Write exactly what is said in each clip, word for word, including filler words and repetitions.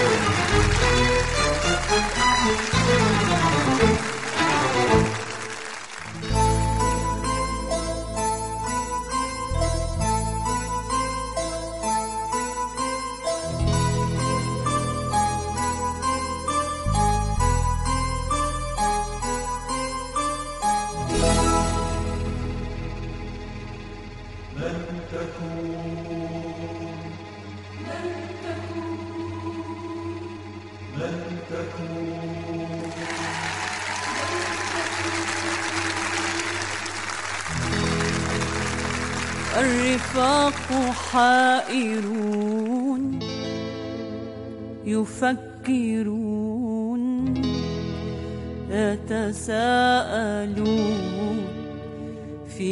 الرفاق حائرون يفكرون يتساءلون في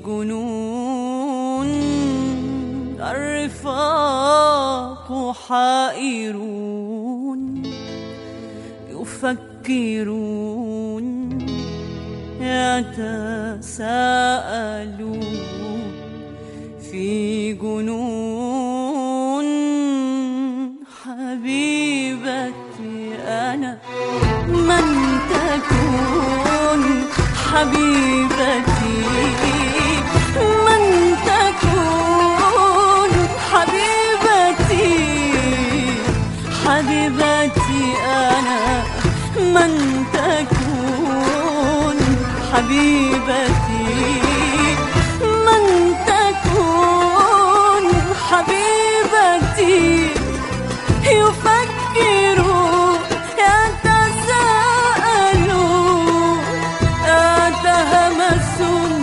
جنون. الرفاق حائرون يفكرون يتساءلون في جنون. حبيبتي أنا من تكون، حبيبتي من تكون، حبيبتي حبيبتي أنا من تكون، حبيبتي من تكون، حبيبتي. يفكروا يتساءلوا يتهمسون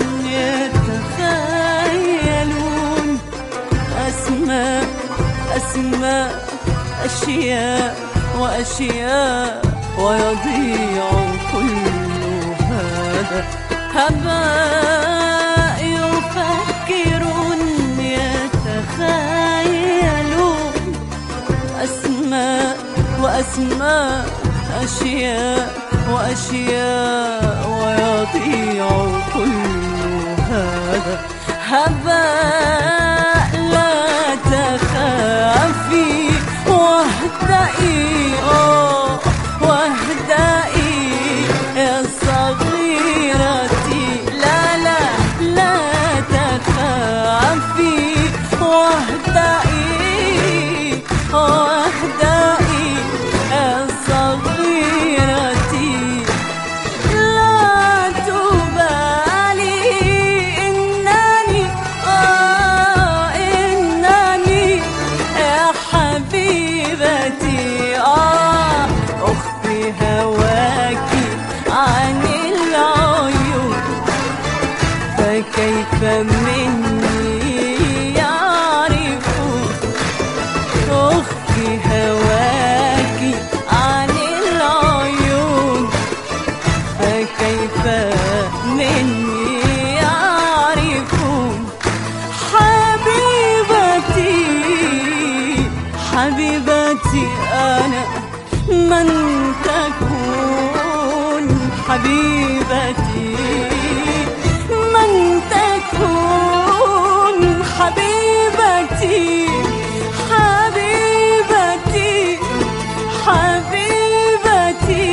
يتخيلون أسماء أسماء أشياء وأشياء ويضيع كل هذا هباء. يفكرون يتخيلون أسماء وأسماء أشياء وأشياء ويضيع كل هذا هباء. لا تخافي واهدئي آه واهدئي يا صغيرتي. لا لا لا تخافي واهدئي واهدئي يا صغيرتي. لا تبالي إنني آه إنني يا حبيبتي آه أخفي هواكي عن العيون. فكيف مني يعرفون أخفي هواكي عن العيون. فكيف مني يعرفون حبيبتي حبيبتي أنا من تكون، حبيبتي من تكون، حبيبتي حبيبتي حبيبتي.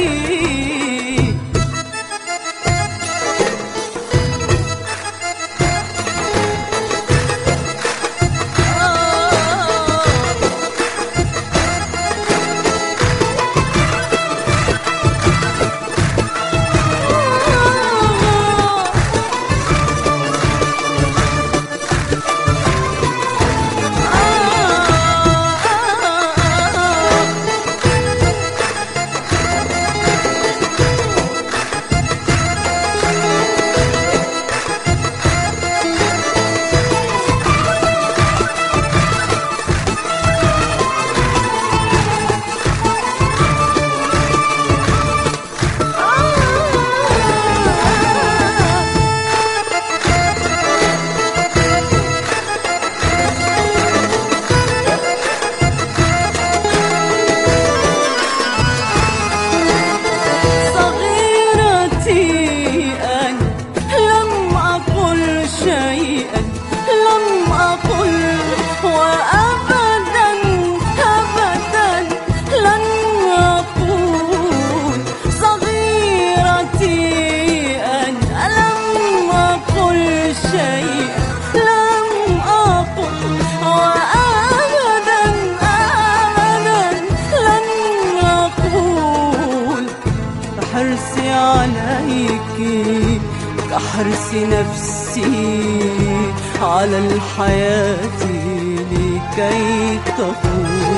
وحرص نفسي على الحياة لكي تطول.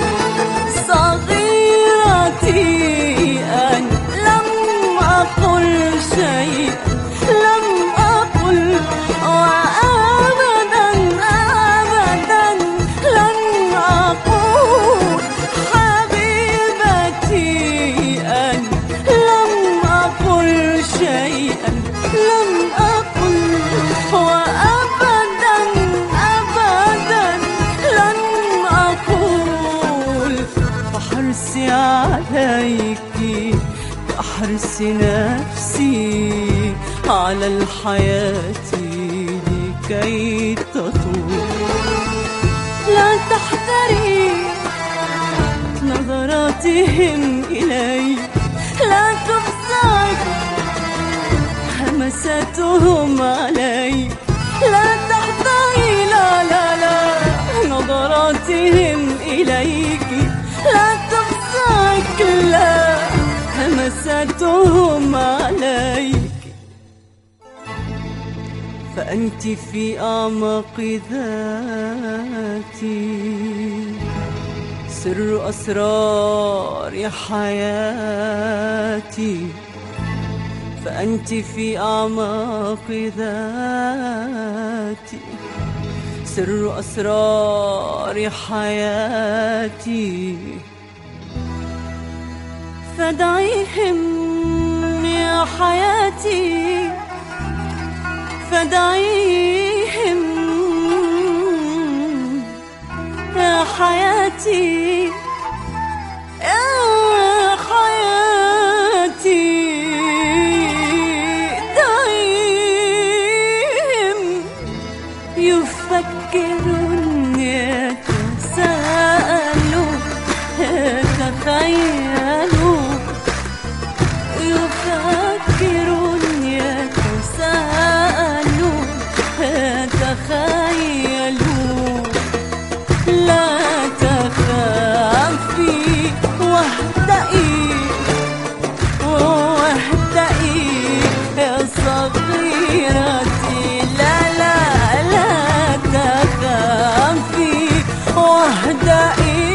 صغيرتي أنا لم أقل شيئا، لم أقل وأبدا أبدا لن أقول. حبيبتي أنا لم أقل شيئا، لم أقل وأبدا أبدا لن أقول. فحرصي عليك كحرص نفسي على الحياة لكي تطول. لا تحتري نظراتهم إليك، لا تفزعك همساتهم عليك. لا تحتري لا لا لا نظراتهم إليك، لا تفزعك لا همساتهم عليك. فأنت في أعماق ذاتي سر أسرار حياتي. فأنت في أعماق ذاتي سر أسرار حياتي. فدعيهم يا حياتي، فدعيهم يا حياتي، يا حياتي. دعيهم يفكرون يتساءلوا يتخيلوا، يفكرون يتساءلوا يتخيلوا. لا تخافي واهدئي واهدئي يا صغيرتي. لا لا لا تخافي واهدئي